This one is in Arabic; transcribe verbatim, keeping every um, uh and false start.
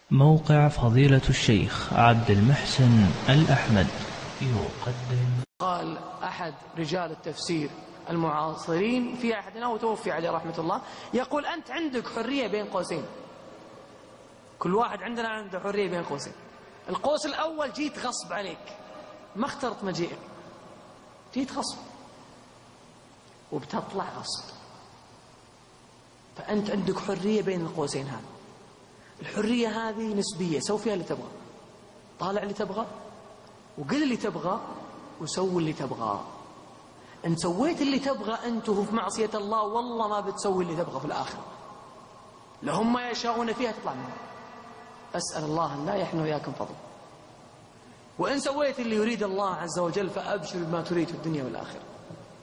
موقع فضيلة الشيخ عبد المحسن الأحمد يقدم. قال أحد رجال التفسير المعاصرين في أحدنا وتوفي عليه رحمة الله، يقول أنت عندك حرية بين قوسين، كل واحد عندنا عنده حرية بين قوسين. القوس الأول جيت غصب عليك، ما اخترت مجيئك، جيت غصب وبتطلع غصب، فأنت عندك حرية بين القوسين هذا. الحرية هذه نسبية، سوي فيها اللي تبغى، طالع اللي تبغى وقل اللي تبغى وسوي اللي تبغى. ان سويت اللي تبغى انت وهو في معصية الله والله ما بتسوي اللي تبغى في الآخرة، لهم ما يشاءون فيها تطلع منها. أسأل الله أن لا يحن وياكم فضل. وإن سويت اللي يريد الله عز وجل فأبشر بما تريد في الدنيا والآخرة.